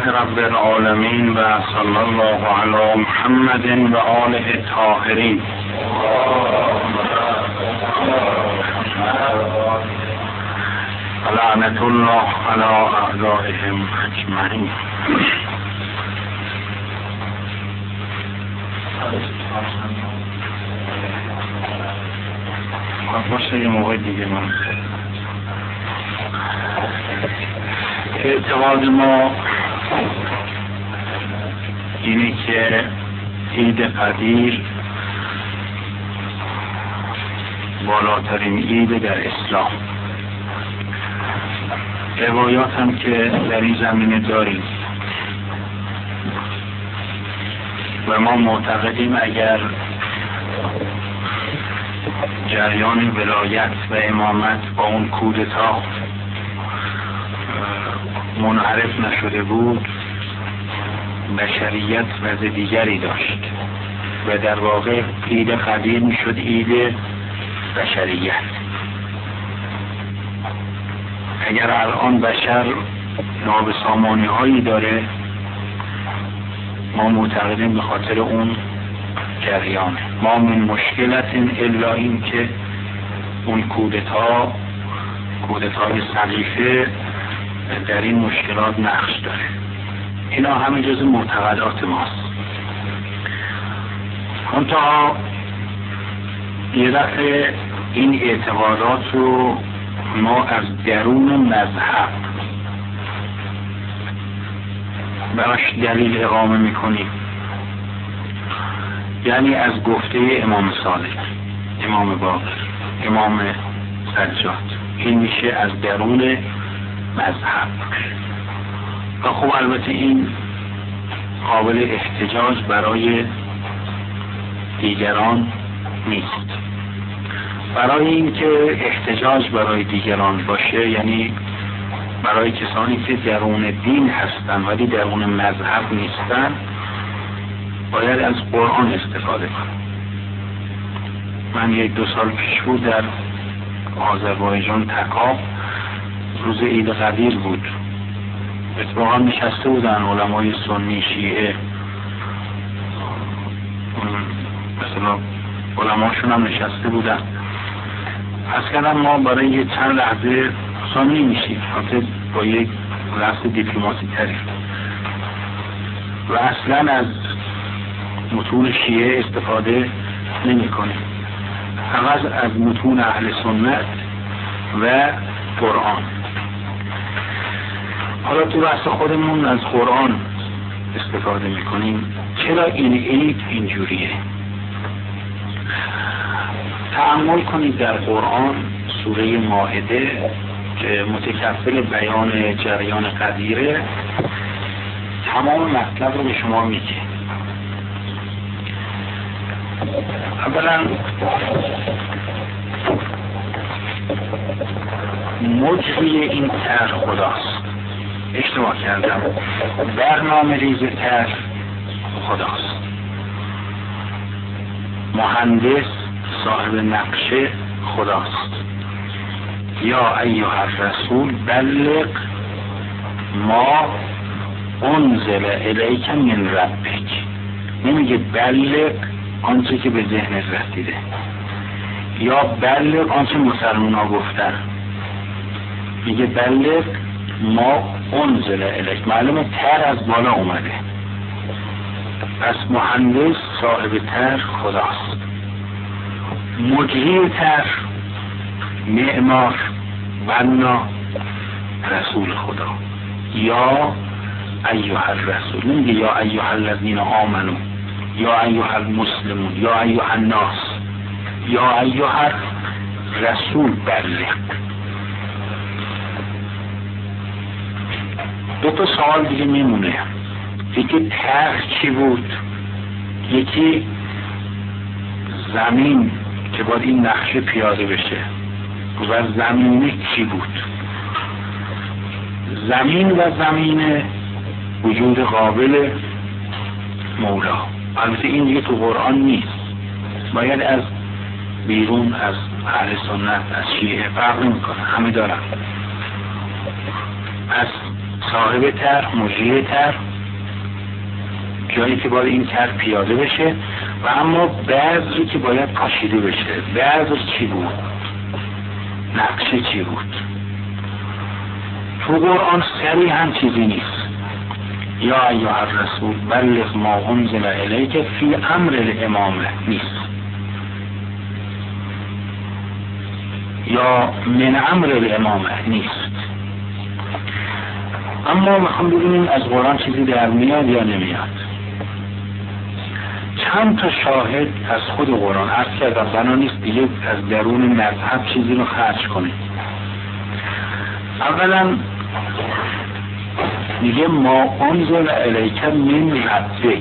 رب العالمین و صلی الله علی محمد و آله الطاهرین. لعنت الله علی اعدائهم اجمعین. باشه یه موقع دیگه من اعتقاد ما اینه که عید قدیر بالاترین عید در اسلام. روایات هم که در این زمینه داریم و ما معتقدیم اگر جریان ولایت و امامت با اون کودتا منحرف نشده بود، بشریت وضع دیگری داشت و در واقع عید قدیر میشد عید بشریت. اگر الان بشر نابسامانی هایی داره، ما معتقدیم به خاطر اون جریانه. ما من مشکلت الا این که اون کودتای سقیفه در این مشکلات نقش داره. اینا همه جز معتقدات ماست. منتها یه دفعه این اعتقادات رو ما از درون مذهب براش دلیل اقامه میکنیم، یعنی از گفته امام صادق، امام باقر، امام سجاد. این میشه از درون مذهب و خب البته این قابل احتجاج برای دیگران نیست. برای اینکه احتجاج برای دیگران باشه، یعنی برای کسانی که درون دین هستن ولی درون مذهب نیستن، باید از قرآن استفاده کنم. من 1-2 سال پیش بود در آذربایجان تکاب، روز عید قدیر بود. اتفاقا نشسته بودن علمای سنی شیعه، مثلا علماشون هم نشسته بودن. پس کردم ما برای یه چند لحظه ثانی میشیم، حتی با یک لحظه دیپلماسی تری و اصلا از متون شیعه استفاده نمی کنیم، فقط از متون اهل سنت و قرآن. حالا تو بحث خودمون از قرآن استفاده می کنیم. چرا این عید اینجوریه؟ تأمل کنید در قرآن سوره مائده که متکفل بیان جریان قدیره، تمام مطلب رو به شما میگه. اولا مجری این طرح خداست. اشتباه کردم، برنامه ریز طرح خداست. مهندس صاحب نقشه خداست. یا ایها الرسول بلغ ما انزل الیک من ربک. نمیگه بلغ آنچه که به ذهن رسیده، یا بلغ آنچه مسلمان ها گفتن. میگه بلغ ما انزل الیک، معلومه تر از بالا اومده. پس مهندس صاحب تر خداست. مجری تر، معمار، بنا، رسول خدا. یا ایها الرسول، نمیگه یا ایها الذین آمنو، یا ایها المسلمون، یا ایها الناس، یا ایها الرسول بلغ. 2 سوال دیگه میمونه. یکی طرح چی بود؟ یکی زمین که باید این نقشه پیاده بشه و زمینه چی بود؟ زمین و زمینه وجود قابل مولا. البته این دیگه تو قرآن نیست، باید از بیرون، از اهل سنت، از شیعه فرق نمی‌کنه، همه دارن. پس صاحب تر، مجری تر، جایی که باید این تر پیاده بشه و اما بذری که باید کاشیده بشه. بذر چی بود؟ نقشه چی بود؟ تو قرآن سریع هم چیزی نیست. یا ایها الرسول بلغ ما انزل الیک فی امر الامامه نیست، یا من امر الامامه نیست. اما میخوام ببینیم از قرآن چیزی در میاد یا نمیاد. چند تا شاهد از خود قرآن عرض کردم، بنا نیست دیگه از درون مذهب چیزی رو خرج کنیم. اولا میگه ما انزل الیک من ربک.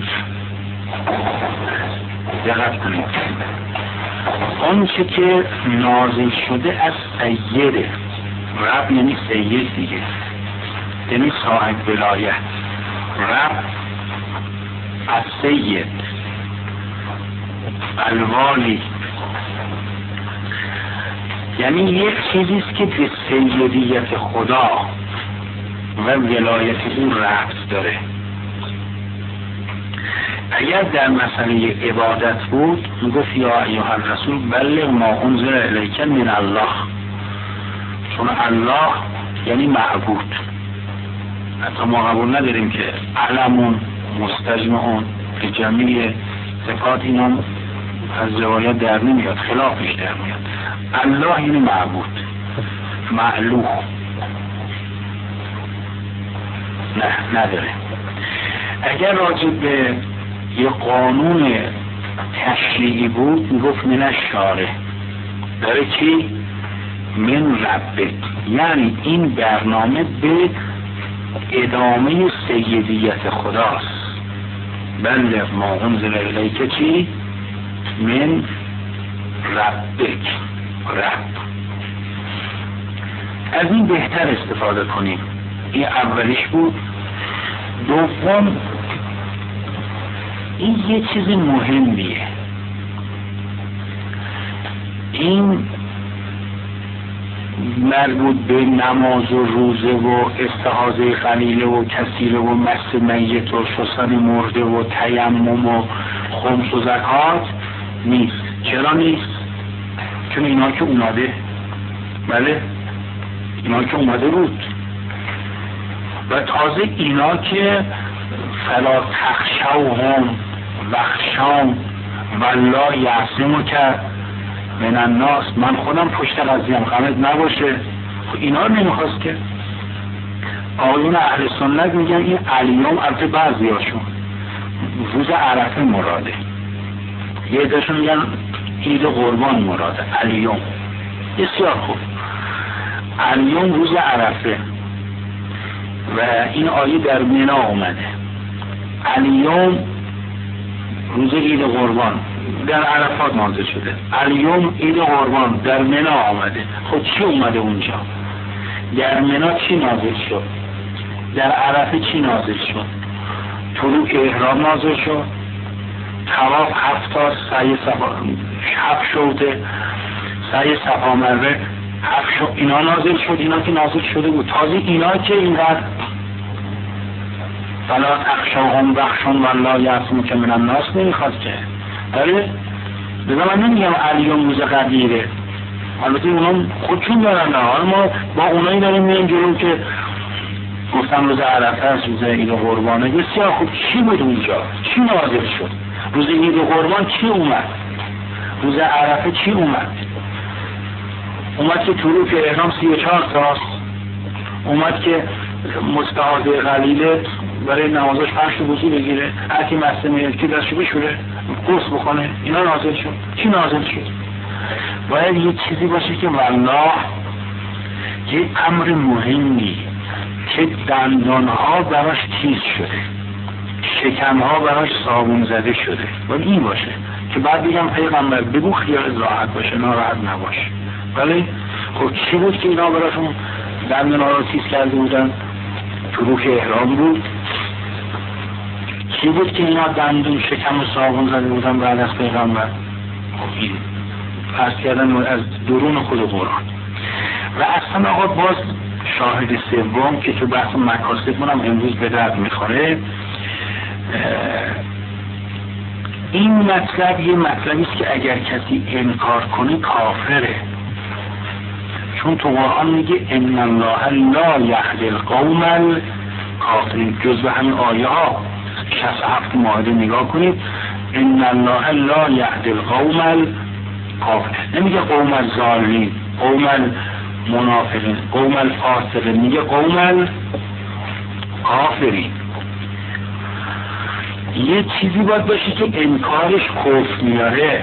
دقت کنید، آنچه که نازل شده از سیده، رب یعنی سید دیگه، یعنی صاحب ولایت. رب از سید، الوالی، یعنی یک چیزیست که به سیدیت خدا و ولایت او ربط داره. اگر در مسئله عبادت بود میگفت یا ایها الرسول بلغ ما انزل الیک من الله، چون الله یعنی معبود. حتی ما قبول نداریم که علمون مستجمعون که جمعی صفات اینا از روایات در نمیاد، خلافش در میاد. الله یعنی معبود، معلوه نه نداره. اگر راجع به یه قانون تشریعی بود میگفت من الشارع، داره چی؟ من ربک، یعنی این برنامه به ادامه سیدیت خداست. بلغ ما انزل الیک چی؟ من ربک، رب. از این بهتر استفاده کنیم. این اولیش بود. دوم، این یه چیز مهمیه. این مربوط به نماز و روزه و استحاضه قلیله و کثیره و مس میت و شستن مرده و تیمم و خمس و زکات نیست. چرا نیست؟ چون اینا که اومده، بله اینا که اومده بود و تازه اینا که فلا تخشوهم وخشام والله یعصمک کرد من الناس، من خودم پشت قضیه‌ام غمت نباشه. اینا رو نمیخواست که. آقایون اهل سنت میگن این الیوم، البته بعضی هاشون روز عرفه مراده، یه عده‌شون میگن عید قربان مراده. الیوم بسیار خوب، الیوم روز عرفه و این آیه در منا اومده. الیوم روز عید قربان در عرفات نازل شده. الیوم عید قربان در منا آمده. خب چی اومده اونجا؟ در منا چی نازل شد؟ در عرفه چی نازل شد؟ طلوع احرام نازل شد، طواف 7 تا، سعی صفا 7 شده، سعی صفا مروه 7 شد. اینا نازل شد. اینا که نازل شده بود. تازه اینا که اینقدر فلا تخشوهم وخشون والله یعصمک من الناس نمیخواد که. داره بگم من نمیگم الیوم روز قدیره، البته اونا خودشون دارن. حالا ما با اونایی داریم میریم جلو که گفتم روز عرفه است، روز عید قربانه. بسیار خوب، چی بود اونجا؟ چی نازل شد؟ روز عید قربان چی اومد؟ روز عرفه چی اومد؟ اومد که طلوع احرام 34 تاست، اومد که مستحاضه قلیله برای نمازش 5 وضو بگیره، هر کی مست میاد که دستشو بشوره غسل بکنه. اینا نازل شد. چی نازل شد؟ باید یه چیزی باشه که والله یه امر مهمی که دندانها براش تیز شده، شکمها براش صابون زده شده، باید این باشه که بعد بگم پیغمبر بگو خیال راحت باشه، ناراحت نباشه. ولی خب چی بود که اینا براشون دندانها رو تیز کرده بودن؟ طلوع احرام بود. چی بود که اینا دندون شکم و صابون زده بودن بعد از پیغمبر؟ خب این فرض کردن از درون خود قرآن. و اصلا آقا باز شاهد سوم که تو بحث مکاسب منم امروز به درد میخوره، این مطلب یه مطلبی است که اگر کسی انکار کنه کافره، چون تو قرآن میگه ان الله لا یهدی القوم الکافرین. جزء همین آیه ها 67 ماده نگاه کنید، ان الله لا یهدی القوم الکافرین، نمیگه قوم الظالمین، قوم المنافقین، قوم الفاسقین، میگه قوم الکافرین. یه چیزی باید باشه که انکارش کفر میاره،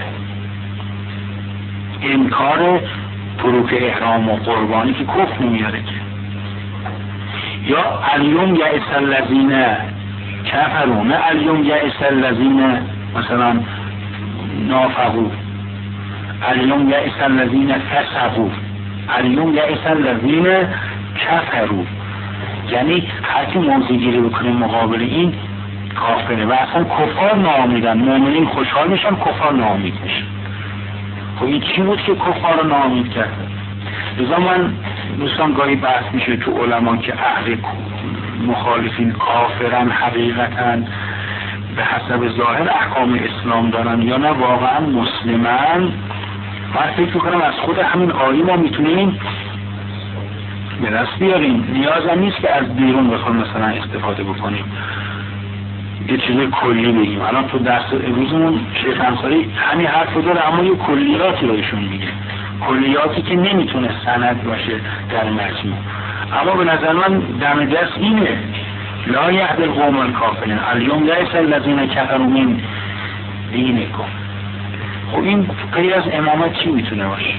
انکار فروک احرام و قربانی که کفر نمیاره که. یا الیوم یئس الذین کفروا، نه الیوم یئس الذین مثلا نافقوا، الیوم یئس الذین فسقوا، الیوم یئس الذین کفروا. یعنی هر کی موضع گیری بکنه مقابل این کافره و اصلا کفار ناامیدن، مؤمنین خوشحال میشن، کفار ناامید میشن. خب این چی بود که کفار رو ناامید کرد؟ لذا من دوستان گاهی بحث میشه تو علما که اهل مخالفین کافرن حقیقتا به حسب ظاهر احکام اسلام دارن یا نه واقعا مسلمن. من فکر میکنم از خود همین آیه ما میتونیم به دست بیاریم، نیاز هم نیست که از بیرون بخوایم مثلا استفاده بکنیم یه چیز کلی بگیم. الان تو درس امروزمون شیخ انصاری همین حرف رو داره، اما یه کلیاتی رو ایشون میگه، کلیاتی که نمیتونه سند باشه در مجموع. اما به نظر من دم دست اینه، لا یهدی القوم الکافرین الیوم یئس الذین کفروا من دینکم. خب این غیر از امامت چی میتونه باشه؟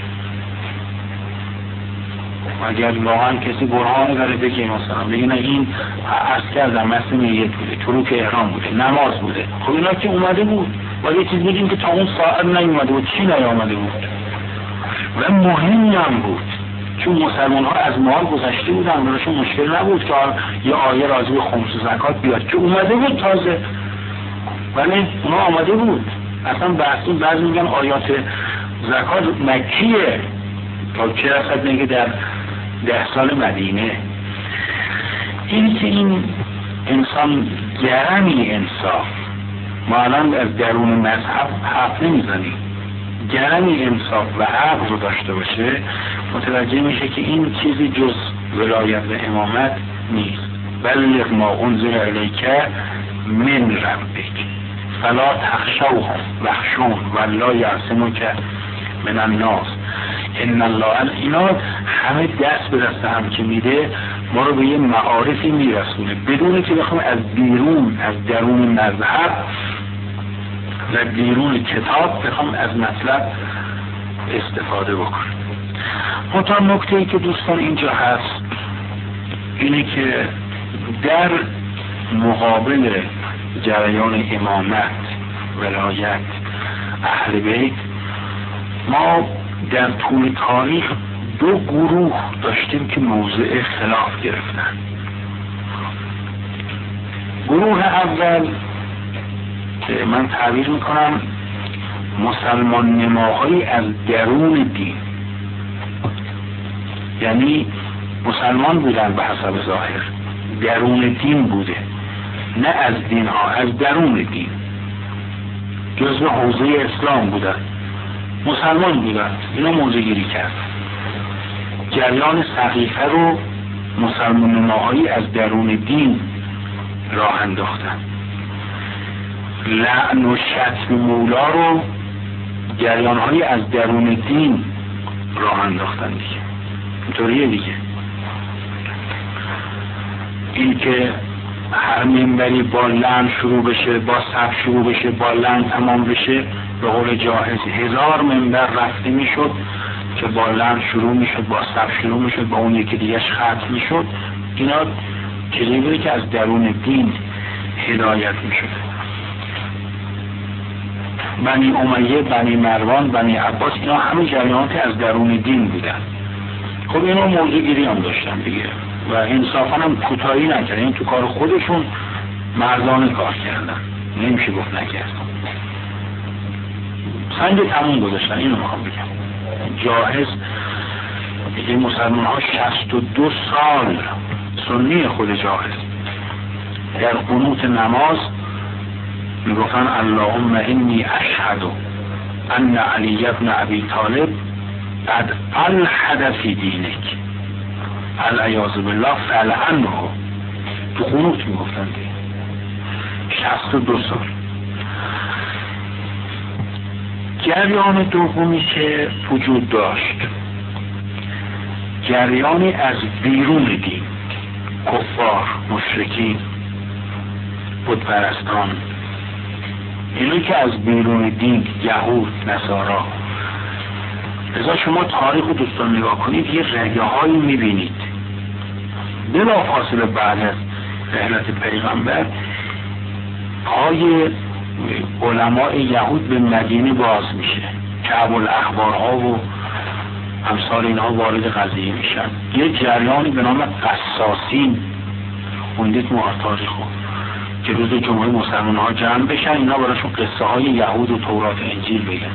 اگر واقعا کسی برهان داره بگه مثلا بگه نه این عرض کردم مثل نیت بوده، تروک احرام بوده، نماز بوده، خب اینا که اومده بود باید یه چیز بگیم که تا اون ساعت نیومده بود. چی نیامده بود و مهم هم بود، چون مسلمان ها از مال گذشته بودن، براشون مشکل نبود که یه آیه راجع به خمس و زکات بیاد که اومده بود تازه، ولی اونا آمده بود. اصلا بحثون بعضی میگن آیات زکات مکیه، تا چه رسد میگه در 10 سال مدینه. این که این انسان گرمی انصاف، ما الان از درون مذهب حرف نمیزنیم، گرمی انصاف و عقل رو داشته باشه متوجه میشه که این چیزی جز ولایت و امامت نیست. بلغ ما انزل الیک من ربک فلا تخشوهم واخشون والله یعصمک من الناس ان الله. اینا همه دست به دست هم که میده ما رو به یه معارفی میرسونه بدون که بخوام از بیرون، از درون مذهب و بیرون کتاب بخوام از مطلب استفاده بکنم. منتها نکته‌ای که دوستان اینجا هست اینه که در مقابل جریان امامت، ولایت، اهل بیت ما در طول تاریخ 2 گروه داشتیم که موضع خلاف گرفتن. گروه اول که من تعبیر میکنم مسلمان نماهایی از درون دین، یعنی مسلمان بودن به حسب ظاهر، درون دین بوده، نه از دین ها، از درون دین، جزء حوزه اسلام بودن، مسلمان بودن. اینا موضع گیری کرد، جریان سقیفه رو مسلمان نماهایی از درون دین راه انداختن. لعن و شتم مولا رو جریان‌هایی از درون دین راه انداختن دیگه. اینطوریه دیگه. این که هر منبری با لعن شروع بشه، با سب شروع بشه، با لعن تمام بشه، به قول جاهز 1000 منبر رفته میشد که با لعن شروع میشد، با سب شروع میشد، با اون یکی دیگهش ختم میشد. اینا چیزی بوده که از درون دین هدایت میشد. بنی امیه، بنی مروان، بنی عباس، اینا همه جریانات از درون دین بودن. خب اینا موضوع گیری هم داشتن دیگه و انصافا هم کوتاهی نکردن، این تو کار خودشون مردانه کار کردن، نمیشه گفت نکردن، سنگ تموم گذاشتن. اینو میخوام بگم جاهز میگه مسلمان ها 62 سال سنی خود جاهز در قنوت نماز میگفتن اللهم انی اشهد ان علی ابن ابی طالب قد الحد فی دینک العیاذ بالله فلعنه. تو قنوت میگفتن 62 سال. جریان دومی که وجود داشت جریانی از بیرون دین، کفار، مشرکین، بت پرستان، اینو که از بیرون دین، یهود، نصارا. لذا شما تاریخ رو دوستان نگاه کنید، یه رگه هایی میبینید بلا فاصله بعد از رحلت پیغمبر پای علماء یهود به مدینه باز میشه، کعب الاخبارها و امثال اینها وارد قضیه میشن. یه جریانی به نام قصاصین خوندید ما تاریخو که روز جمعه مسلمان ها جمع بشن، اینا براشون قصه های یهود و تورات و انجیل بگن.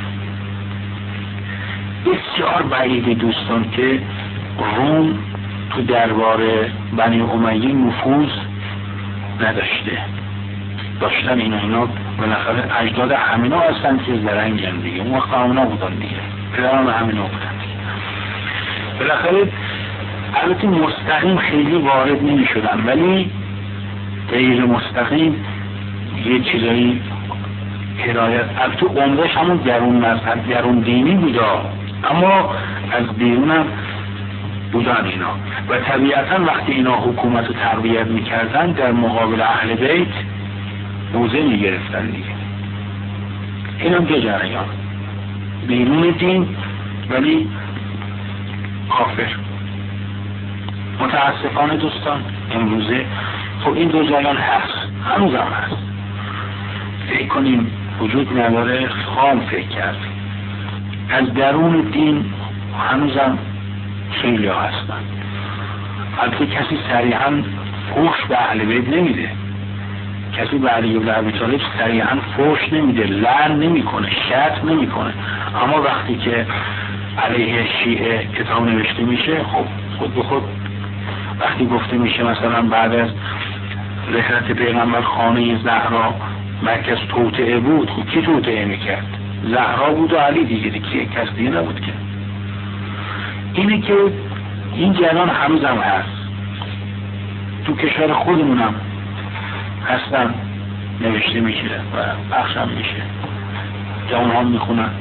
بسیار بعیده دوستان که روم تو دربار بنی امیه نفوذ نداشته. داشتن اینا بالاخره اجداد همینا هستن که زرنگن دیگه، اون وقت همینا بودن دیگه، پدران همینا بودن دیگه. بالاخره البته مستقیم خیلی وارد نمی شدن، ولی غیر مستقیم یه چیزایی هدایت، البته عمرش همون درون مذهب، درون دینی بودا، اما از بیرون هم بودن اینا. و طبیعتا وقتی اینا حکومت رو تقویت میکردن در مقابل اهل بیت موضع میگرفتن دیگه. این هم دو جریان، بیرون دین ولی کافر. متاسفانه دوستان امروزه خب این دو جریان هست، هنوز هم هست. فکر کنیم وجود نداره، خام فکر کرد. از درون دین هنوزم خیلی ها هستن. البته کسی صریحاً فحش به اهل بیت نمیده، کسی به علی بن ابی طالب صریحاً فحش نمیده، لعن نمیکنه، شتم نمیکنه. اما وقتی که علیه شیعه کتاب نوشته میشه، خب خود به خود وقتی گفته میشه مثلا بعد از رحلت پیغمبر خانه زهرا مرکز توطئه بود، خب کی توطئه میکرد؟ زهرا بود و علی دیگه کس دیگه نبود که. اینه که این جریان هنوز هم هست، تو کشور خودمونم هستن، نوشته میشه و پخش هم میشه، جوان هم میخونن،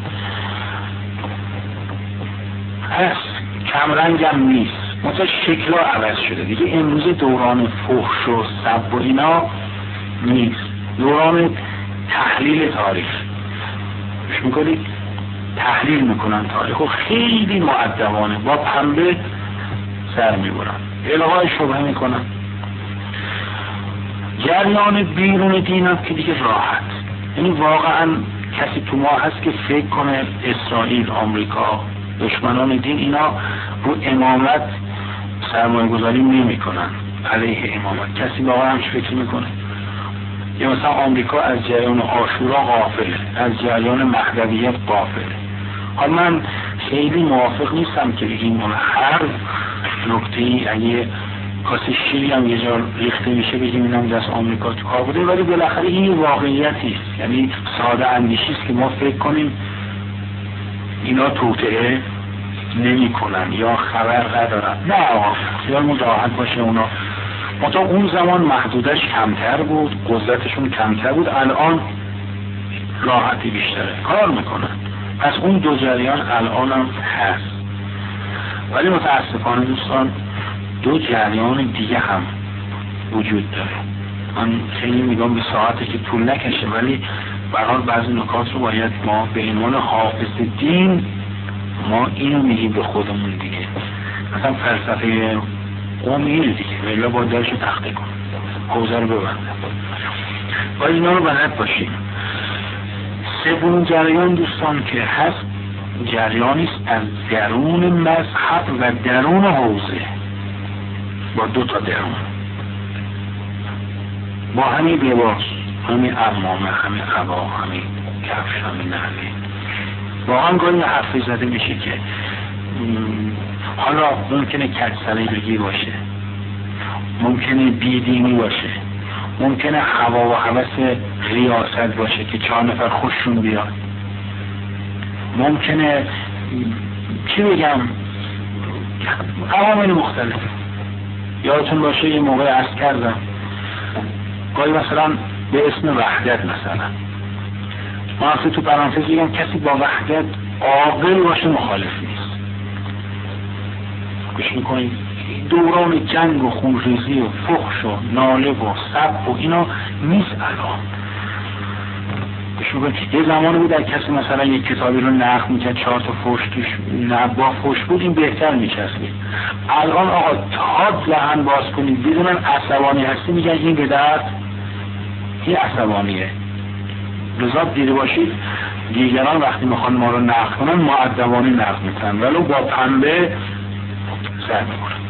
هست، کمرنگ هم نیست، مثلا شکل ها عوض شده دیگه. امروز دوران فحش و سب و اینا نیست، دوران تحلیل تاریخ. مش میکنید تحلیل میکنن تاریخ و خیلی مؤدبانه با پنبه سر میبرن، الغای شبهه میکنن. جریان بیرون دین هم که دیگه راحت، یعنی واقعا کسی تو ما هست که فکر کنه اسرائیل، آمریکا، دشمنان دین اینا رو امامت سرمایه گذاری نمی کنن علیه امامت؟ کسی واقعا همش فکر میکنه؟ یا مثلا آمریکا از جریان عاشورا غافله، از جریان مهدویت غافله. حالا من خیلی موافق نیستم که بگیم هر نکته‌ای اگه کاسه شیری هم یه جا ریخته میشه بگیم اینم دست آمریکا تو کار بوده، ولی بالاخره این واقعیتی است. یعنی ساده اندیشی است که ما فکر کنیم اینا توطئه نمی کنن یا خبر ندارن. نه آقا، خیالمون راحت باشه. اونا تا اون زمان محدودش کمتر بود، قدرتشون کمتر بود، الان راحتی بیشتره، کار میکنن. پس اون دو جریان الان هم هست، ولی متاسفانه دوستان دو جریان دیگه هم وجود داره. من خیلی میگم به ساعته که طول نکشه، ولی برحال بعضی نکات رو باید ما به عنوان حافظ دین ما اینو میگیم به خودمون دیگه. مثلا فلسفه قوم اینه دیگه، ولی باید درشو تخته کن، حوزه رو ببنده، باید اینا رو بلد باشیم. سومین جریان دوستان که هست، جریانیست از درون مذهب و درون حوزه، با دو تا درون، با همین لباس، همین عمامه، همین عبا، همین کفش، همین نعله. واقعا گاهی حرفی زده میشه که حالا ممکنه کج‌سلیقگی باشه، ممکنه بیدینی باشه، ممکنه هوا و هوس ریاست باشه که 4 نفر خوششون بیاد، ممکنه چی بگم عوامل مختلف. یادتون باشه یه موقع عرض کردم گاهی مثلا به اسم وحدت مثلا ما اصلا تو پرانتز بگم کسی با وحدت عاقل باشه مخالف نیست. گوش میکنید دوران جنگ و خونریزی و فحش و ناله و سب و اینا نیست الان. گوش میکنید یه زمانی بود در کسی مثلا یک کتابی رو نقد میکرد 4 تا فحش توش با فحش بود این بهتر میچسبید. الان آقا تا دهن باز کنید بدونن عصبانی هستی میگن این به درد این عصبانیه. لذا دیده باشید دیگران وقتی میخوان ما رو نقد کنن مؤدبانه نقد میکنن ولو با پنبه سر میکنن.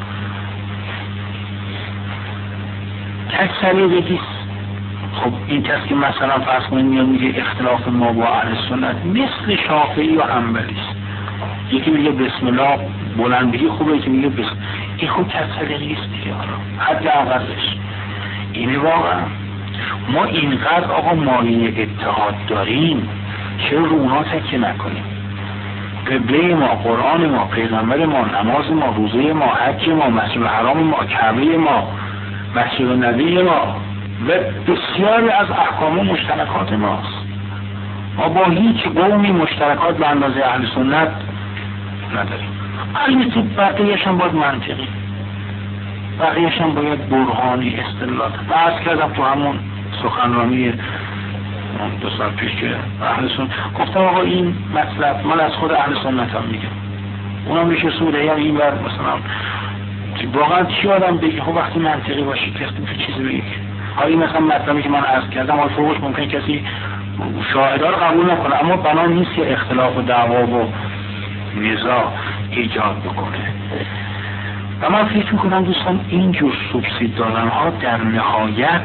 کج‌سلیقگی. خب این کسی که مثلا فرض کنید میاد میگه اختلاف ما با اهل سنت مثل شافعی و حنبلی است. یکی میگه بسم الله بلند بگی خوبه، یکی میگه بسم این خب کج‌سلیقگی است دیگه. حد اولش اینه. واقعا ما اینقدر آقا مایه اتحاد داریم چرا رو اونا تکیه نکنیم؟ قبله ما، قرآن ما، پیغمبر ما، نماز ما، روزه ما، حج ما، مسجد حرام ما، کعبه ما، مسجد نبی ما و بسیاری از احکام و مشترکات ماست. ما با هیچ قومی مشترکات به اندازه اهل سنت نداریم. البته بقیه‌اش هم باید منطقی، بقیه‌اش هم باید برهانی استدلال. بحث کردم تو همون سخنرانی 2 سال پیش که اهل سنت گفتم آقا این مطلب من از خود اهل سنت هم میگم، اونم میشه سوره یا این ور مثلا واقعا چی آدم بگی خب وقتی منطقی باشی که چیزی بگی. حالا مثلا مطلبی که من عرض کردم از فوقش ممکن کسی شاهدار قبول نکنه اما بنا نیست که اختلاف و دعوا و نزاع ایجاد بکنه. و من فکر میکنم دوستان اینجور سوبسید دادن ها در نهایت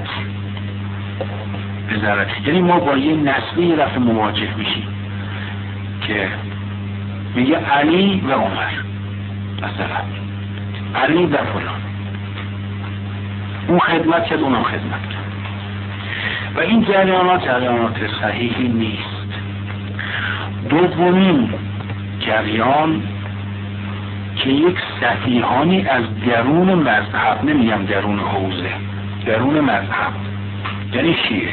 بذاره، یعنی ما با یه نسلی یه دفعه مواجه میشیم که میگه علی و عمر مثلا علی و فلان اون خدمت کرد اونم خدمت کرد و این جریانات صحیحی نیست. دومین جریان که یک سفیهانی از درون مذهب، نمیگم درون حوزه، درون مذهب یعنی شیعه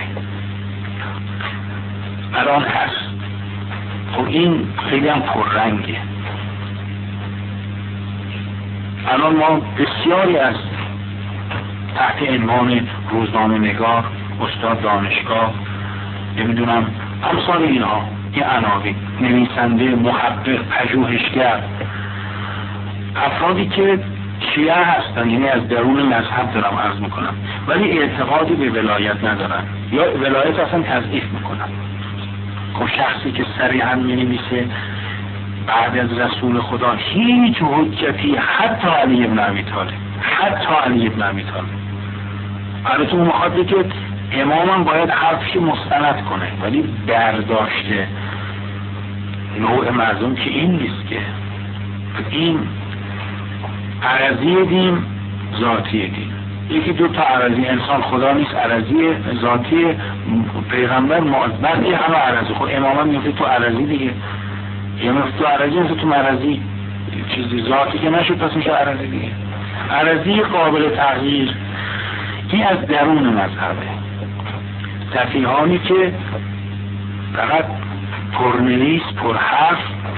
الان هست. خب این خیلی هم پررنگه. الان ما بسیاری از تحت عنوان روزنامه نگار، استاد دانشگاه، نمیدونم امثال اینها، این عناوین، نویسنده، محقق، پژوهشگر، افرادی که شیعه هستن، یعنی از درون مذهب دارم عرض میکنم ولی اعتقادی به ولایت ندارن یا ولایت اصلا تضعیف میکنن. خب شخصی که صریحا می‌نویسه بعد از رسول خدا هیچ حجتی حتی علی ابن ابی طالب، حتی علی ابن ابی طالب، البته اون مخاطبه که امامم باید حرفش مستند کنه ولی برداشته نوع مردم که این نیست که این عرضی دین ذاتی دین. یکی 2 تا عرضی انسان خدا نیست، عرضی ذاتی پیغمبر بعضی همه عرضی. خب امام میفته تو عرضی دیگه، یا میفته تو عرضی میفته تو مرضی، چیزی ذاتی که نشد پس میشه عرضی دیگه. عرضی قابل تغییر. این از درون مذهبه، سفیهانی که فقط پرنویس پرحرف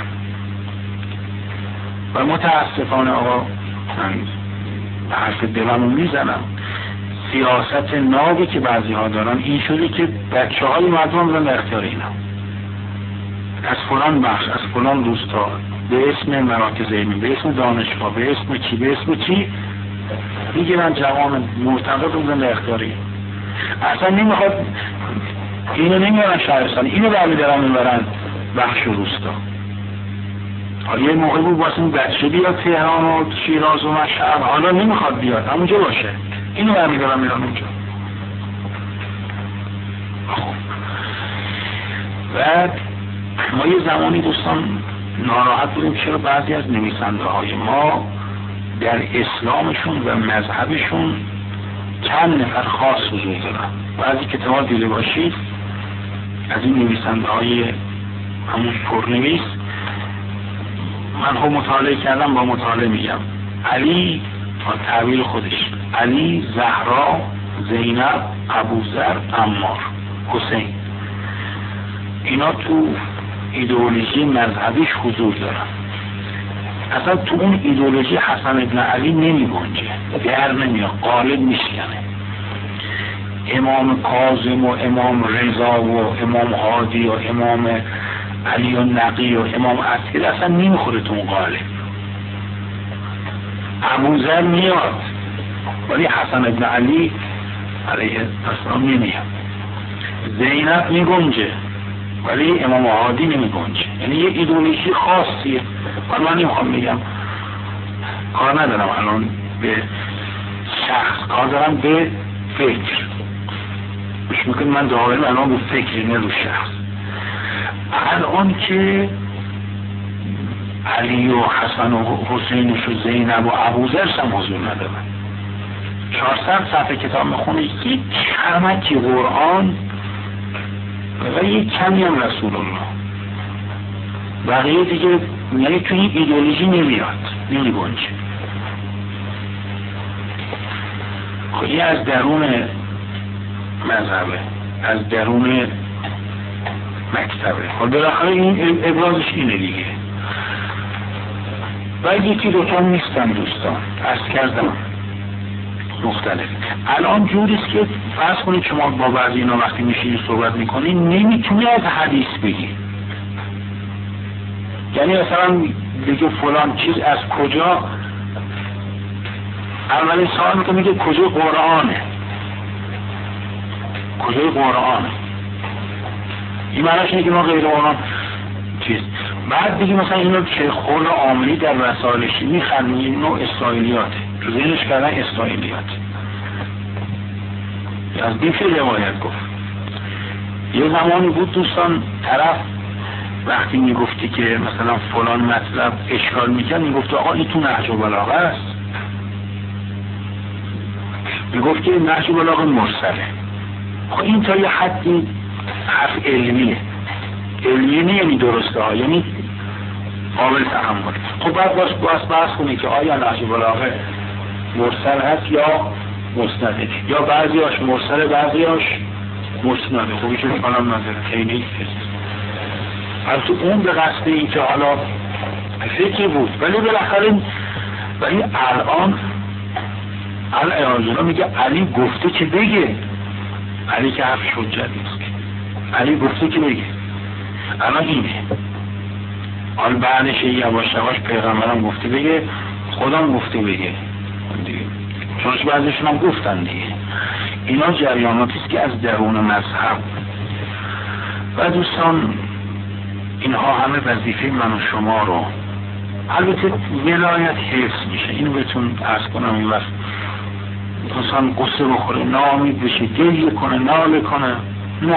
و متاسفانه آقا من حرف دلمو میزنم، سیاست نابی که بعضی ها دارن این شده که بچه های مردم بزن در اختیار اینا، از فلان بخش، از فلان روستا، به اسم مراکز علمی، به اسم دانشگاه، به اسم چی، به اسم چی میگیرن جوان مرتبط بزن در اختیار اینا. اصلا نمیخواد اینو نمیارن شهرستان، اینو برمیدارن میبرن بخش روستا. حالا یه موقع بود واسه این بچه بیاد تهران و شیراز و مشهد، حالا نمیخواد بیاد همونجا باشه، اینو برمیدارن میرن اونجا. و ما یه زمانی دوستان ناراحت بودیم چرا بعضی از نویسنده های ما در اسلامشون و مذهبشون چند نفر خاص حضور دارن. بعضی کتاب دیده باشید از این نویسنده های همون پرنویس، من خب مطالعه کردم، با مطالعه میگم علی، تعبیر خودش علی، زهرا، زینب، ابوذر، عمار، حسین، اینا تو ایدئولوژی مذهبیش حضور دارن. اصلا تو اون ایدئولوژی حسن ابن علی نمی گنجه، در نمیاد، غالب میشکنه. امام کاظم و امام رضا و امام هادی و امام علی و نقی و امام عسکری اصلا نمیخوره تو اون قالب. ابوذر میاد ولی حسن ابن علی علیه السلام نمیاد. زینب میگنجه ولی امام هادی نمیگنجه. یعنی یه ایدئولوژی خاصیه. من نمیخوام بگم، کار ندارم الان به شخص، کار دارم به فکر. مش ممکن من دائما الان به فکر نه رو شخص. الان که علی و حسن و حسین و زینب و ابوذر هم حضور ندارن، 400 صفحه کتاب میخونه، یک کمکی قرآن و یک کمی هم رسول الله، بقیه دیگه یعنی توی این ایدئولوژی نمیاد، نمیگنجه. خب این از درون مذهبه، از درون مکتبه. خب بالاخره این ابرازش اینه دیگه. و یکی دوتا نیستن دوستان، عرض کردم مختلف. الان جوریست که فرض کنید شما با بعضی اینا وقتی میشینید صحبت میکنید نمیتونی از حدیث بگی. یعنی مثلا بگه فلان چیز از کجا، اولین سوال میکنه میگه کجای قرآنه، کجای قرآنه. این معنیش اینه که ما غیر قرآن چیز. بعد دیگه مثلا اینو که خورد عاملی در رسالشی میخند، این نوع اسرائیلیاته، تو ذهنش کردن اسرائیلیات. از این چه روایت گفت. یه زمانی بود دوستان طرف وقتی میگفتی که مثلا فلان مطلب اشکال میکرد میگفت آقا این تو نهج البلاغه است، میگفت که نهج البلاغه مرسله. خب این تا یه حدی حرف علمیه، علمیه نه یعنی درسته ها، یعنی قابل تحمل. خب بعد باز بحث کنی که آیا نهج البلاغه مرسل هست یا مسنده، یا بعضیاش مرسله بعضیاش مسنده. خب ایشون کنم نظر خیلی از تو اون به قصد این که حالا فکری بود، ولی بالاخره ولی الان الان میگه علی گفته که بگه، علی که حرفش حجت نیست، علی گفته که بگه. الان اینه، آن بعدش یواش یواش پیغمبرم گفته بگه، خودم گفته بگه دیگه، چونش بعضیشون هم گفتن دیگه. اینا جریاناتیست که از درون مذهب. و دوستان اینها همه وظیفه من و شما رو، البته ولایت حفظ میشه، اینو بهتون عرض کنم. این وقت انسان قصه بخوره، ناامید بشه، گریه کنه، ناله کنه، نه.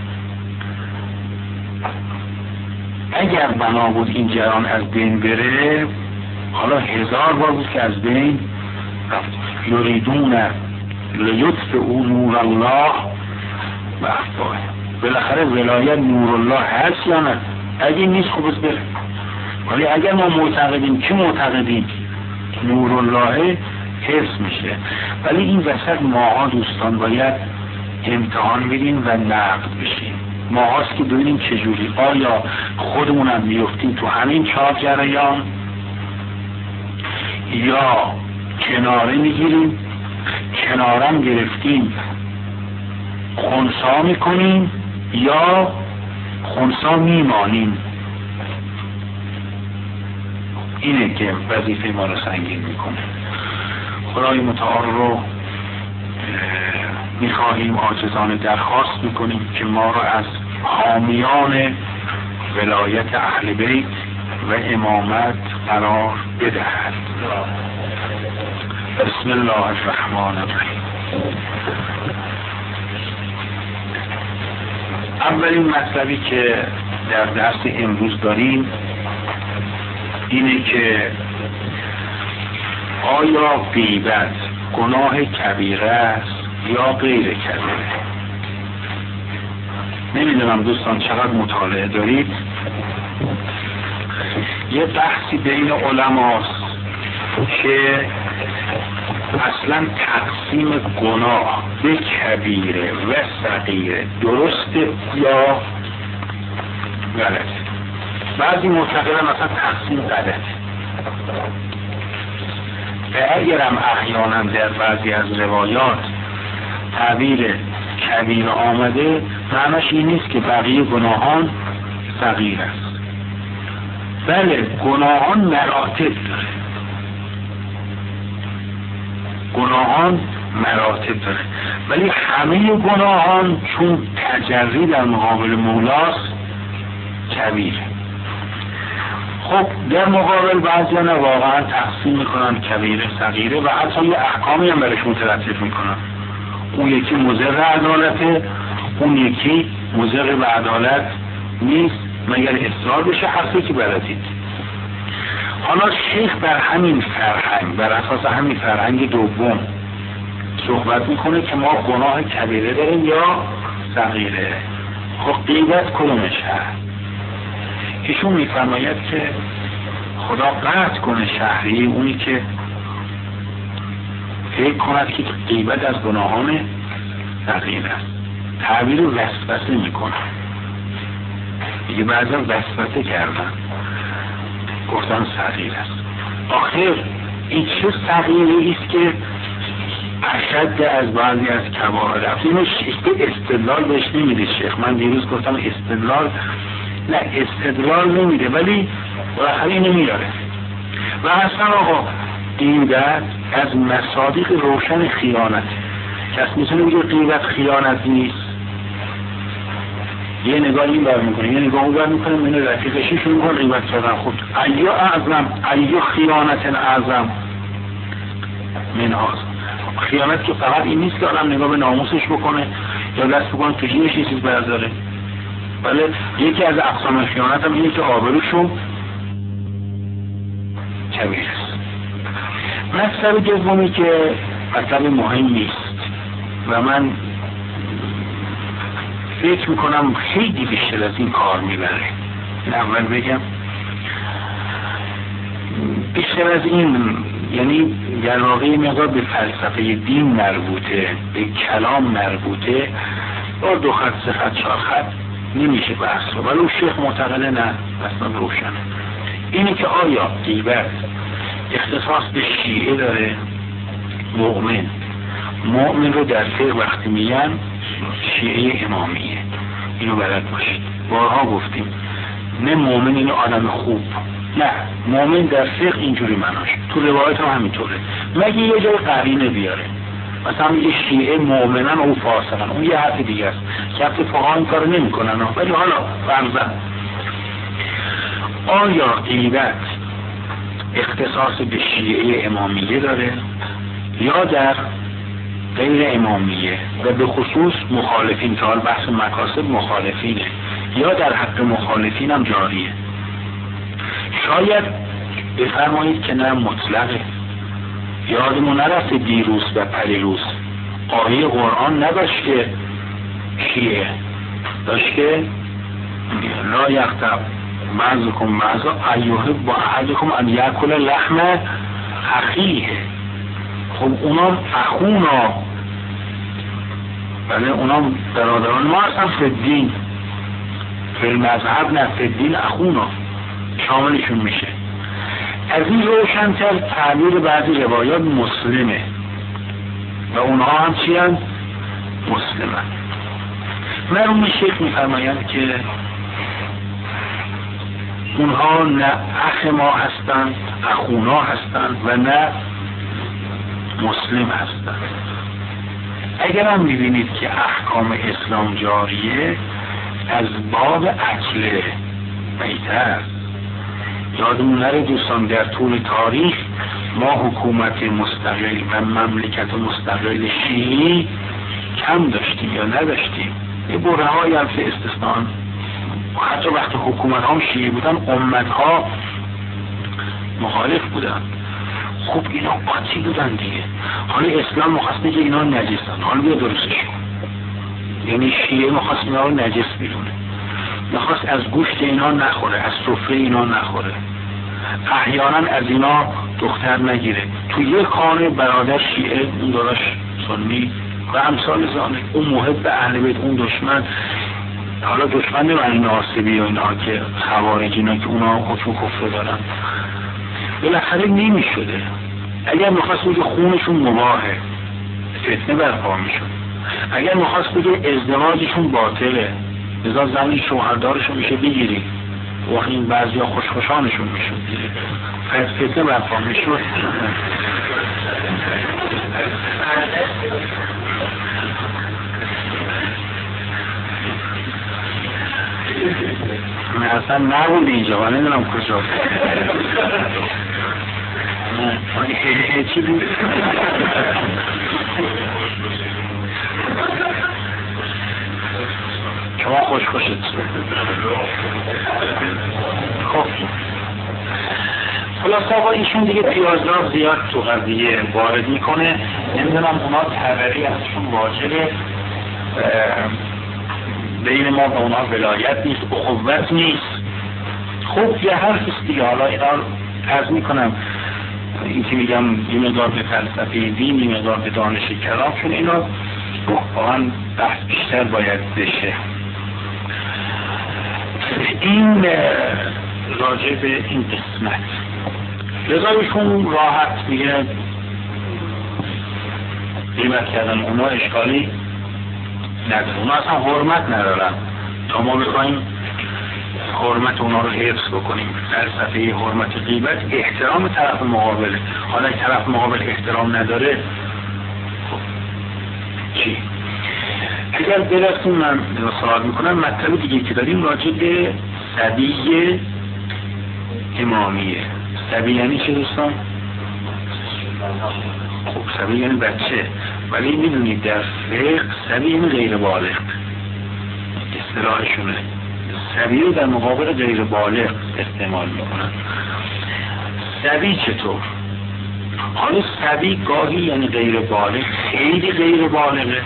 اگر بنا بود این جریان از بین بره، حالا 1000 بار بود که از بین رفت. یریدون لیطفئوا نور الله و افواههم. بالاخره ولایت نور الله هست یا نه؟ اگه نیست خوب بره. ولی اگر ما معتقدیم که معتقدیم نور الله حفظ میشه، ولی این وسط ماها دوستان باید امتحان بدیم و نقد بشیم. ماهاست که ببینیم چجوری، آیا خودمونم میفتیم تو همین 4 جریان یا کناره میگیریم، کنارم گرفتیم خنثی میکنیم یا خنثی میمانیم. اینه که وظیفه ما رو سنگین میکنه. خدای متعال رو میخواهیم، عاجزانه درخواست میکنیم که ما رو از حامیان ولایت اهل بیت و امامت قرار بدهد. بسم الله الرحمن الرحیم. اولین مطلبی که در درس امروز داریم اینه که آیا غیبت گناه کبیره است یا غیر کبیره؟ نمیدونم دوستان چقدر مطالعه دارید. یه بحثی بین علماست که اصلا تقسیم گناه به کبیره و صغیره درسته یا غلطه. بعضی معتقدن مثلا تقسیم غلطه و اگرم احیانا در بعضی از روایات تعبیر کبیر آمده، معناش این نیست که بقیه گناهان صغیر است. بله، گناهان مراتب داره، گناهان مراتب داره، ولی همه گناهان چون تجری در مقابل مولاست کبیره. خب در مقابل بعضیان واقعا تقسیم میکنن کبیره صغیره و حتی یه احکامی هم برشون ترتیب میکنن. اون یکی مضر عدالته، اون یکی مضر به عدالت نیست مگر اصرار بشه حرفی که بلدید. حالا شیخ بر همین فرهنگ، بر اساس همین فرهنگ دوم صحبت میکنه که ما گناه کبیره داریم یا صغیره. خب غیبت کدومش هست؟ ایشون میفرماید که خدا قطع کنه شهری اونی که فکر کند که غیبت از گناهان صغیر است. تعبیر وسوسه میکنه، میگه بعضا وسوسه کردن گفتن صغیر است. آخر این چه صغیری است که اشد از بعضی از کبائر است؟ اینو شیخ به استدلال بهش نمیده. شیخ من دیروز گفتم استدلال نه، استدلال نمیده ولی بالاخره اینو میاره. و اصلا آقا غیبت از مصادیق روشن خیانت. کس میتونه بگه غیبت خیانت نیست؟ یه نگاه این بر میکنه، یه نگاه اون بر میکنه، من رفیقشی شروع میکنه غیبت کردن. خود ایو اعظم، ایو خیانت اعظم من هاست. خیانت که فقط این نیست که آدم نگاه به ناموسش بکنه یا دست بکنه تو جیبش یه چیز برداره، بله یکی از اقسام خیانت هم اینه که آبروشو کبیر است. مطلب دومی که مطلب مهم نیست و من فکر میکنم خیلی بیشتر از این کار میبره، این اول بگم بیشتر از این، یعنی در واقع مقدار به فلسفه دین مربوطه، به کلام مربوطه، با 2 خط 3 خط 4 خط نمیشه بحث رو، ولی شیخ معتقده نه، اصلا روشنه. اینه که آیا غیبت اختصاص به شیعه داره؟ مؤمن رو در فقه وقتی میگن شیعه امامیه، اینو بلد باشید. بارها گفتیم نه مؤمن اینو آدم خوب، نه مؤمن در فقه اینجوری معناش، تو روایت هم همینطوره، مگه یه جای قرینه بیاره. مثلا میگه شیعه مؤمنن او فاسقن، اون یه حرف دیگه است که حتی فقها این کارو نمیکنن. ولی حالا فرضاً آیا غیبت اختصاص به شیعه امامیه داره یا در غیر امامیه و به خصوص مخالفین، تا بحث مکاسب مخالفینه، یا در حق مخالفین هم جاریه؟ شاید بفرمایید که نه مطلقه. یادمون نرفته دیروز و پریروز آیه قرآن نداشت که شیعه، داشت که لا یغتب بعضکم بعضا ایحب احدکم ان یاکل لحم اخیه. خب اونام اخونا، بله اونام برادران ما هستن فی الدین، فی المذهب نه، فی الدین اخونا شاملشون میشه. از این روشن‌تر تعبیر بعضی روایات مسلمه و اونها هم چی هستند؟ مسلمن. مرحوم شیخ میفرمایند که اونها نه اخ ما هستند، اخونا هستند و نه مسلم هستند. اگر هم میبینید که احکام اسلام جاریه از باب اکل میته است. یادمون نره دوستان در طول تاریخ ما حکومت مستقل و مملکت مستقل شیعی کم داشتیم یا نداشتیم. یه بره های هم که استثنان، حتی وقتی حکومت هم شیعی بودن امت ها مخالف بودن. خب اینا قاطی بودن دیگه. حالا اسلام مخواست بگه اینا نجسن، حالا بیا درستش کن. یعنی شیعه مخواست اینا رو نجس بدونه، میخواست از گوشت اینا نخوره، از سفره اینا نخوره، احیانا از اینا دختر نگیره. تو یک خانه برادر شیعه، اون داراش سنی و امثال ذالک، اون محب به اهل بیت، اون دشمن. حالا دشمن نمانی ناصبی و اینها که خوارج اینا که اونا حکم کفر دارن، بالاخره نمیشده. اگر میخواست بگه خونشون مباهه، فتنه برپا میشد. اگر میخواست بگه ازدواجشون باطله، لذا زنی شوهردارشون میشه بگیری، و این بعضی ها خوشخوشانشون میشد، فتنه برپا میشد. من اصلا نبود اینجا، من نمیدونم کجا چی بود. شما خوشت. خب خلاصه آقا ایشون دیگه پیازدار زیاد تو قضیه وارد میکنه. نمیدونم اونا تبری ازشون واجبه، بین ما و اونا ولایت نیست، اخوت نیست. خب یه حرفیست دیگه. حالا اینا عرض میکنم این که میگم یه مقدار به فلسفه دین، یه مقدار به دانش کلام، چون اینا واقعا بحث بیشتر باید بشه. این راجع به این قسمت لذایشون راحت میگه قیمت کردن اونا اشکالی نداره، اونا اصلا حرمت ندارن تا ما بخوایم حرمت اونا رو حفظ بکنیم. فلسفه حرمت غیبت احترام طرف مقابله. حالا طرف مقابل احترام نداره چی؟ اگر برسیم من سوال میکنم مطلب دیگه که داریم راجع به سبی امامیه. سبی یعنی چه دوستان؟ خب سبی یعنی بچه، ولی میدونید در فقه سبی یعنی غیر بالغ، اصطلاحشونه. سبی رو در مقابل غیر بالغ استعمال میکنن. سبی چطور؟ حالا سبی گاهی یعنی غیر بالغ، خیلی غیر بالغه،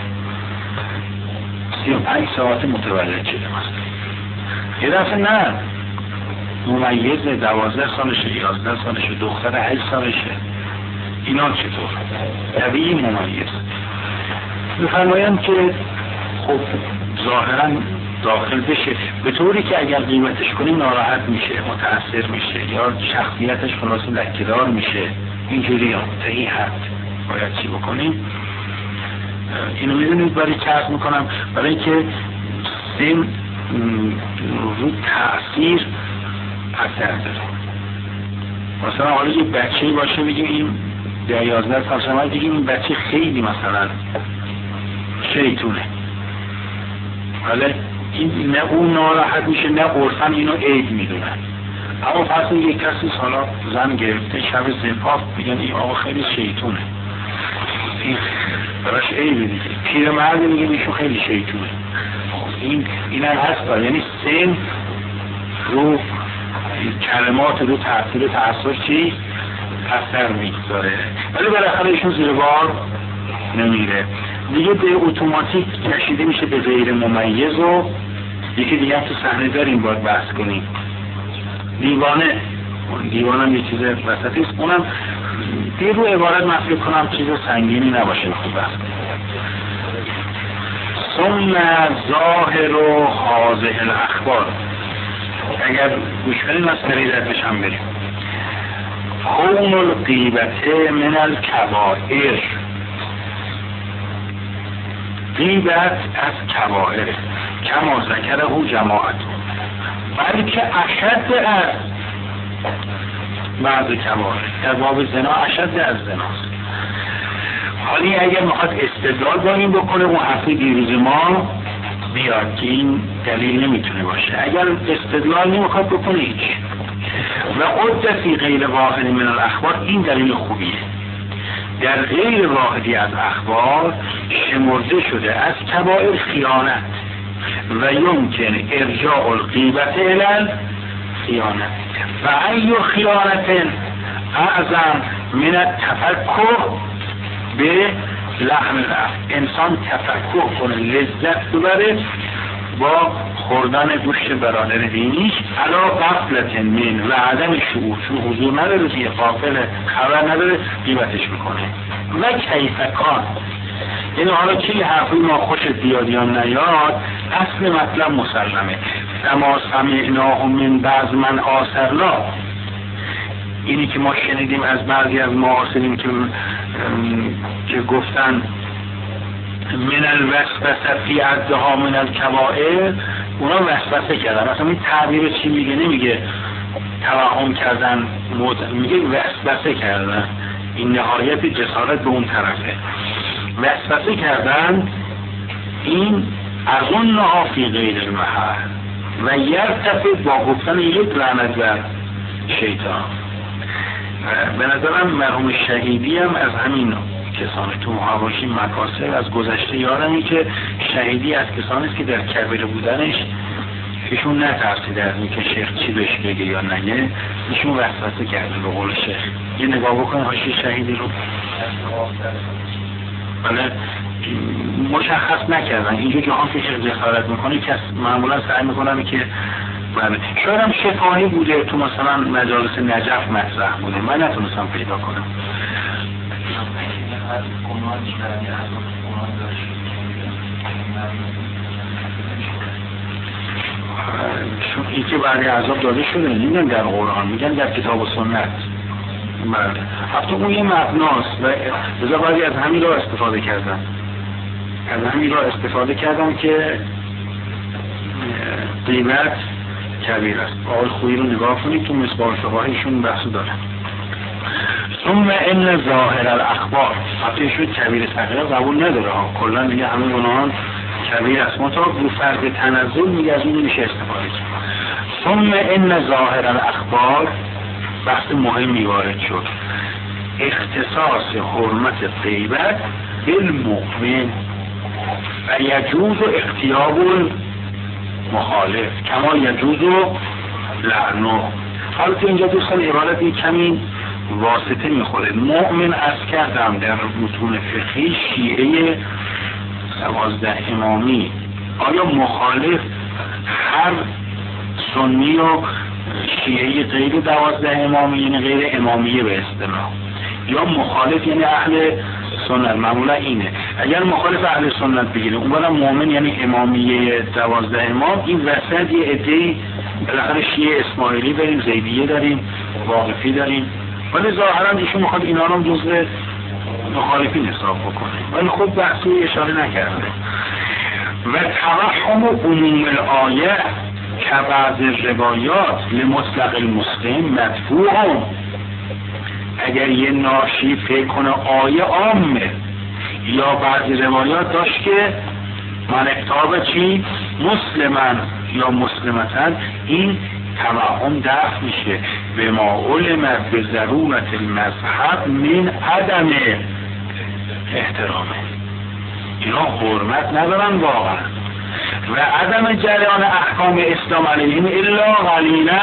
35 ساعت متولد شده مثلا. یه دفعه نه ممیزه، 12 سالشه، 11 سالشه، دختر 8 سالشه. اینا چطور؟ طبیعی ممیز. میفرمایند که خب ظاهرا داخل بشه به طوری که اگر قیمتش کنیم ناراحت میشه، متاثر میشه، یا شخصیتش خلاصی لکه‌دار میشه. اینجوری هم تا این حد باید چی بکنیم؟ اینو میدونید برای چه عرض میکنم؟ برای اینکه سن رو تأثیر اثر داره. مثلا حالا یه بچه‌ای باشه بگیم این 11 سال شما دیگه این بچه خیلی مثلا شیطونه، حالا این نه اون ناراحت میشه نه عرفاً اینو عیب میدونن. اما پس یک کسی حالا زن گرفته شب زفاف میگن این آقا خیلی شیطونه، این براش عیب دیگه. پیرمرد میگه ایشون خیلی شیطونه. این هم هست، یعنی سن رو کلمات رو تأثیر تأثیر چی؟ اثر میگذاره، ولی بالاخره ایشون زیر بار نمیره دیگه، به اتوماتیک کشیده میشه به غیر ممیز. و یکی دیگه هم تو صحنه داریم باید بحث کنیم، دیوانه. دیوانه یه چیز وسطیست، اونم دیر رو عبارت مفید کنم چیز سنگینی نباشه خوب بحث کنیم. ثم ظاهر و حاضح الاخبار. اگر گوش کنیم از سریعت بشم بریم. کون الغیبت من الکبائر. غیبت از کبائر کما ذکره جماعت، بلکه اشد از بعض کبائر. در باب زنا اشد از زناست. حالی اگر میخواد استدلال با این بکنه اون هفته دیروز ما بیاد که این دلیل نمیتونه باشه. اگر استدلال نمیخواد بکنه هیچ. و قد فی غیر واحد من الاخبار، این دلیل خوبیه. در غیر واحدی از اخبار شمرده شده از کبائر خیانت و یمکن ارجاع الغیبت الی خیانت و ای خیانت اعظم من التفکر به لحم الأخ. انسان تفکر کنه، لذت ببره با خوردن گوشت برادر دینیش، علا غفلت من و عدم شعور، چون حضور نداره دیگه، غافل، خبر نداره، غیبتش میکنه. و کیفکان، یعنی حالا چی حرفی ما خوشت بیاد یا نیاد، اصل مطلب مسلمه. فما سمعناه من بعض من آثرنا، اینی که ما شنیدیم از بعضی از معاصرین که گفتن من الوسوسه فی عدها من الکبائر، اونا وسوسه کردن. مثلا این تعبیر چی میگه؟ نمیگه توهم کردن، میگه وسوسه کردن. این نهایت جسارت به اون طرفه. وسوسه کردن، این از اون نها فی غیر المحل و یرتفع با گفتن یک لعنت بر شیطان. به نظرم مرحوم شهیدی هم از همین کسانی تو حواشی مکاسب از گذشته یادمی که شهیدی از کسانی است که در کبیر بودنش ایشون نترسیده از اینکه شیخ چی بهش بگه یا نگه، ایشون وسوسه کرده به قول شیخ. یه نگاه بکن حاشیه شهیدی رو، ولی مشخص نکردن اینجا که هم که شیخ جسارت میکنه، کس معمولا سعی میکنن که شاید هم شفاهی بوده تو مثلا مجالس نجف مطرح بوده، من نتونستم پیدا کنم. این که برای عذاب داده شده نمیگن در قرآن، میگن در کتاب و سنت. بله، حتی اون یه مبناست و بذار بعضی از همین را استفاده کردن، که غیبت کبیر است. آقای خویی رو نگاه کنید تو مصباح فقاهیشون بحثو دارن. ثم ان ظاهر الاخبار، حتی شد کبیر صغیر قبول نداره ها، کلا میگه همه گناهان کبیر است، منتها رو فرض تنزل میگه از اون نمیشه استفاده کرد. ثم ان ظاهر الاخبار، بحث مهمی وارد شد، اختصاص حرمت غیبت بالمؤمن و یجوز اغتیاب مخالف کما یجوز لعنه. حالا تو اینجا دوستان عبارت این کمی واسطه میخوره. مؤمن از کردم در متون فقهی شیعه 12 امامی، آیا مخالف هر سنی و شیعه غیر 12 امامی یعنی غیر امامیه به اصطلاح، یا مخالف یعنی اهل سنت؟ معمولا اینه. اگر مخالف اهل سنت بگیره اون برای مؤمن یعنی امامیه 12 امام، این وسط یه عده‌ای بالاخره شیعه اسماعیلی داریم، زیدیه داریم، واقفی داریم، ولی ظاهرا ایشون میخواد اینا رو جزء مخالفین حساب بکنه، ولی خب بحثی اشاره نکرده. و توهم عموم الآیه که بعض روایات لمطلق المسلم مدفوع، اگر یه ناشی فکر کنه آیه عامه، یا بعضی روایات داشت که من اکتاب چی؟ مسلمن یا مسلمتن، این توهم دفع میشه به ما علم به ضرورت المذهب من عدم احترامه. اینا حرمت ندارن واقعا، و عدم جریان احکام اسلام علیهم الا قلیلا.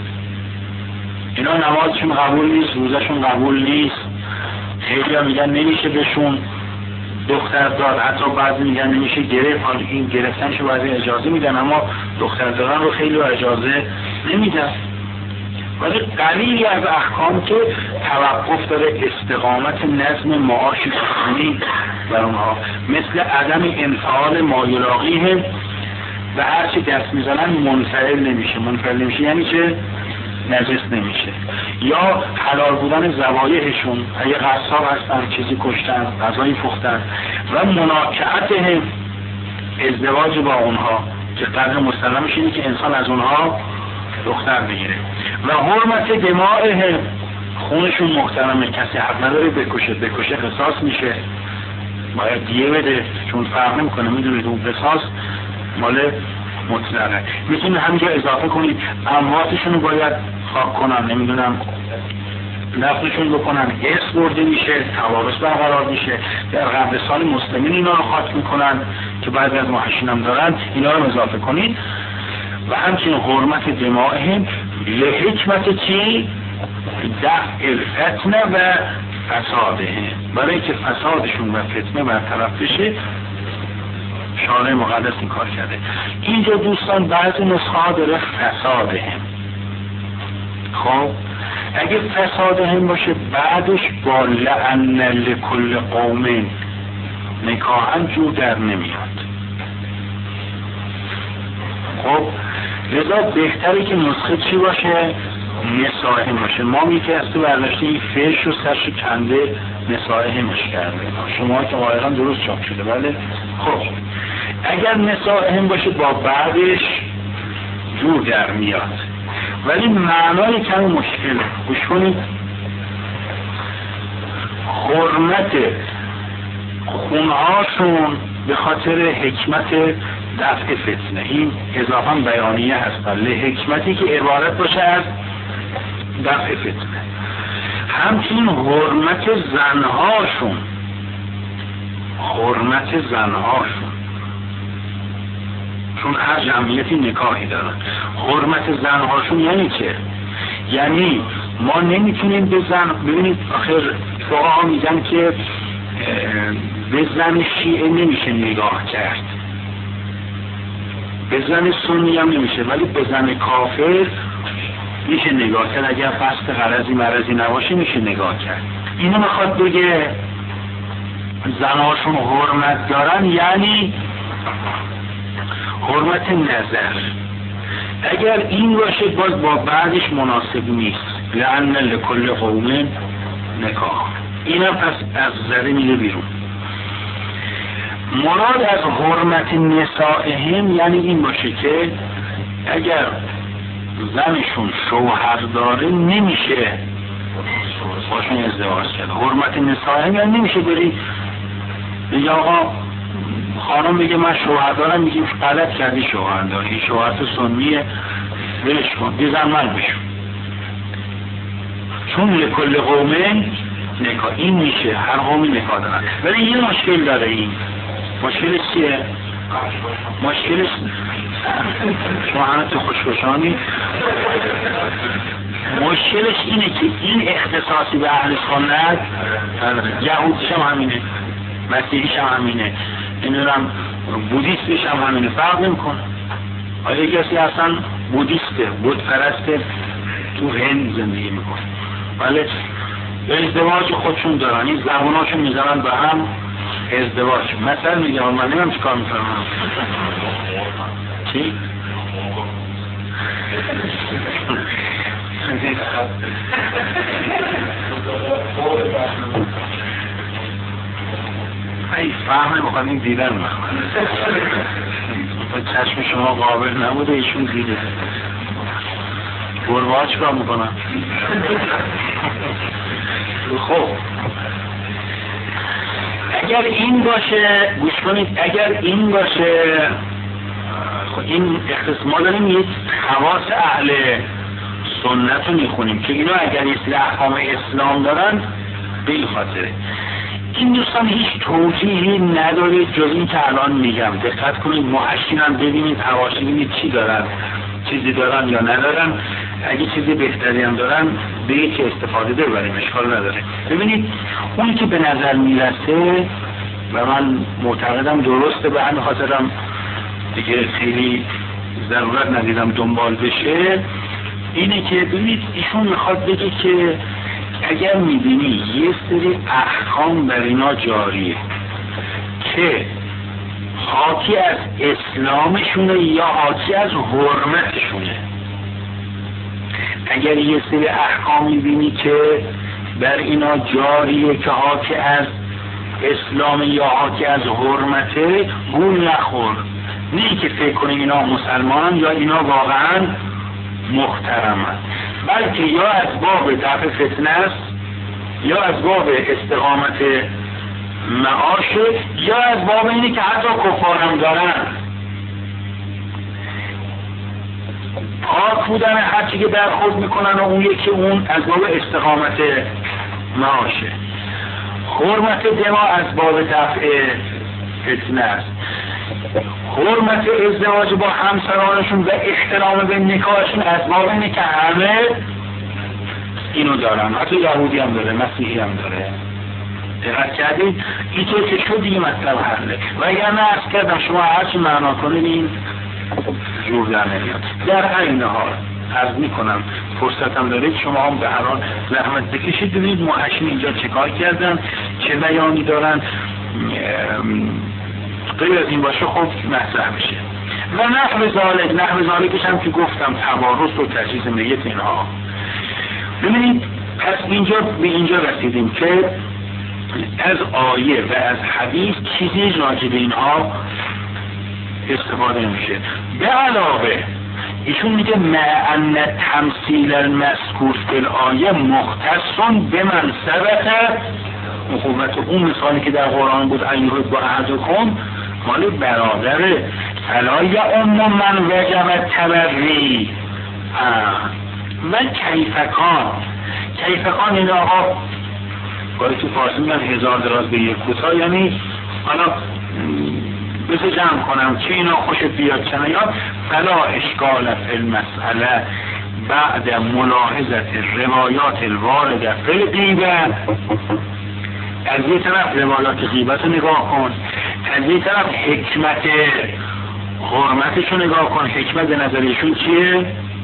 اینا نمازشون قبول نیست، روزشون قبول نیست، خیلی ها میگن نمیشه بهشون دختر داد، حتی بعضی میگن نمیشه گرفت. حالا این گرفتنشو بعضی اجازه میدن، اما دختر دادن رو خیلی اجازه نمیدن. ولی قلیلی از احکام که توقف داره استقامت نظم معاش سنی بر اونها، مثل عدم انفعال مایلاقیه و هرچی دست میزنن منفعل نمیشه یعنی چه؟ نجس نمیشه. یا حلال بودن ذبایحشون، اگه قصاب هستن چیزی کشتن، غذایی پختن، و مناکعتهم ازدواج با اونها که قدر مسلمش اینه که انسان از اونها دختر بگیره. و حرمت دمائهم، خونشون محترمه، کسی حق نداره بکشه قصاص میشه، باید دیه بده، چون فرق نمیکنه، میدونید اون قصاص مال مطلقه. میتونید همینجا اضافه کنید امواتشون رو باید خاک کنن، نمیدونم نفلشون بکنن، حس برده میشه، توارث برقرار میشه. در قبرستان مسلمین اینا رو خاک میکنن که بعضی از موحشین هم دارن، اینا رو اضافه کنید. و همچنین حرمت دمائهم لحکمت چی؟ دفع الفتنه و فساده، برای که فسادشون و فتنه برطرف بشه شارع مقدس این کار کرده. اینجا دوستان بعضی نسخه ها داره فساده هم. خب اگه فساده هم باشه بعدش با لعن لکل قوم نکاحاً جور در نمیاد. خب لذا بهتره که نسخه چی باشه؟ نسائم باشه. ما یکی از تو برداشته این فعش رو سرش کنده نسائمش کرده، شما که غالبا درست چاپ شده. بله خب اگر نسائم باشه با بعدش جور در میاد، ولی معنای کمی مشکله. گوش کنید، حرمت خونهاشون به خاطر حکمت دفع فتنه، این اضافاً بیانیه هست، حکمتی که عبارت باشه از دفع فتنه. همچنین حرمت زنهاشون چون هر جمعیتی نکاحی دارن. حرمت زنهاشون یعنی چه؟ یعنی ما نمیتونیم به زن، ببینید آخر فقها میگن که به زن شیعه نمیشه نگاه کرد، به زن سنی هم نمیشه، ولی به زن کافر میشه نگاه کرد. اگر قصد غرضی مرضی نباشه میشه نگاه کرد. اینو میخواد بگه زنهاشون حرمت دارن، یعنی حرمت نظر. اگر این باشه باز با بعدش مناسب نیست، لعن لکل قوم نکاح. اینم پس از زده میره بیرون. مراد از حرمت نسائهم یعنی این باشه که اگر زنشون شوهر داره نمیشه باشون ازدواج کرد. حرمت نسائهم یعنی نمیشه بری بگه آقا خانم بگه من شوهر دارم، میگیم غلط کردی شوهر داری، شوهر تو سنیه ولش کن بیزن من بشون، چون لکل قوم نکاح. این میشه هر قومی نکاح دارن، ولی یه مشکل داره. این مشکلش چیه؟ مشکلش شما همه تو خوشبشانی، مشکلش اینه که این اختصاصی به اهل سنت، یهودیش هم همینه، مسیحیش هم همینه، اینورم بودیستش هم همینه، فرق نمیکنه. آیا کسی اصلا بودیسته، بت پرسته، تو هند زندگی میکنه، ولی ازدواج خودشون دارن، این زبوناشون میزنن به هم ازدواج. مثلا میگم من نمیم چی کار میکنم. چی؟ ای فهم میخواد این دیدن میخواد چشم شما قابل نبوده ایشون دیده. گربه ها چی کار میکنن؟ خب اگر این باشه، گوش کنید، اگر این باشه این ما داریم یک خواص اهل سنت رو میخونیم که اینا اگر یه سری احکام اسلام دارن به این خاطره. این دوستان هیچ توجیهی نداره جز این که الان میگم. دقت کنید، محشین هم ببینید، حواشی ببینید چی دارن، چیزی دارن یا ندارن. اگه چیزی بهتری هم دارن به یک استفاده ببریم، اشکال نداره. ببینید اونی که به نظر میرسه و من معتقدم درسته، به همین خاطرم دیگه خیلی ضرورت ندیدم دنبال بشه، اینه که ببینید ایشون میخواد بگه که اگر میبینی یه سری احکام بر اینا جاریه که حاکی از اسلامشونه یا حاکی از حرمتشونه، اگر یه سری احکام میبینی که بر اینا جاریه که حاکی از اسلام یا حاکی از حرمته، گول نخور. نه که فکر کنی اینا مسلمانن یا اینا واقعا محترمن، بلکه یا از باب دفع فتنه است یا از باب استقامت معاشه یا از باب اینه که حتی کفارم دارن، پاک بودن هرچی که در خود میکنن و اون یکی اون از باب استقامت معاشه. حرمت دما از باب دفع فتنه است. حرمت ازدواج با همسرانشون و احترام به نکاحشون از باب اینه که همه اینو دارن، حتی یهودی هم داره، مسیحی هم داره. دقت کردید؟ اینطور که شد دیگه مطلب حله. و اگر نه عرض کردم شما هرچی معنا کنید این جور در نمیاد. در این حال عرض میکنم فرصتم دارید شما هم به هر حال زحمت بکشید ببینید محشین اینجا چه کار کردن، چه بیانی دارن، غیر از این باشه خب مطرح بشه. و نحو ذالکش هم که گفتم توارث و تجهیز میت اینها. ببینید پس اینجا به اینجا رسیدیم که از آیه و از حدیث چیزی راجع به اینها استفاده نمیشه. به علاوه ایشون میگه مع ان تمثیل المذکور فی الآیه مختص به منصبت اخوت. اون مثالی که در قرآن بود ایوه با احدکم مال برادره فلا یعم من وجب تبری و کیفکان این آقا باید تو فارسی میگن هزار دراز به یک کوتاه، یعنی حالا بذار جمع کنم چه اینا خوشت بیاد چه نیاد. فلا اشکال فی المسئله بعد ملاحظت روایات الوارده فی الغیبه. از یه طرف روایات غیبت رو نگاه کن، از یه طرف حکمت حرمتش رو نگاه کن. حکمت به نظرشون چیه؟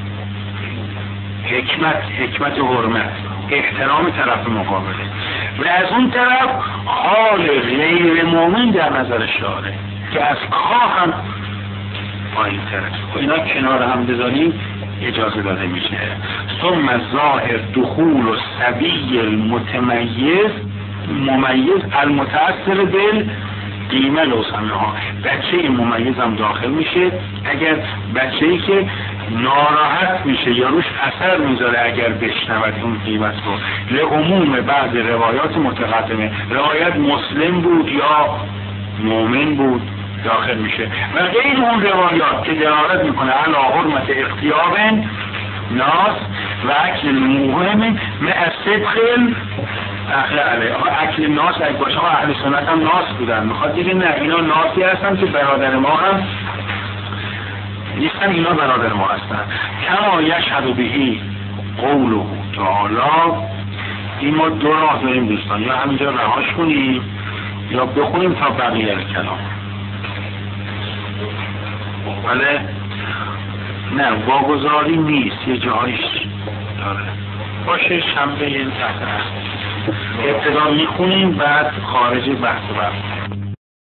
حکمت حرمت، احترام طرف مقابله. و از اون طرف حال غیر مومن در نظرش داره که از کاه هم پایین تره. اینا کنار هم بذاریم اجازه داده میشه. ثم ظاهر دخول و سبیل المتمیز المتأثر بال قیمه لوسمه ها. بچه ممیز هم داخل میشه اگر بچه‌ای که ناراحت میشه یا روش اثر میذاره اگر بشنود اون قیمت رو. لعموم بعض روایات متقدمه، روایت مسلم بود یا مؤمن بود داخل میشه. و غیر اون روایات که دلالت میکنه علی حرمت اغتیاب ناس و اکل مهم مع صدق اکل ناس اگه باشه ها اهل سنت هم ناس بودن. میخواد دیگه نه اینا ناسی هستن که برادر ما هم نیستن، اینا برادر ما هستن. کما یشهد بهی قوله تعالی. این ما دو راه داریم دوستان، یا همینجا رهاش کنیم یا بخونیم تا بقیه کلام. ولی نه واگذاری نیست، یه جایش داره باشه. شنبه این تحت ابتدا میخونیم بعد خارج بحث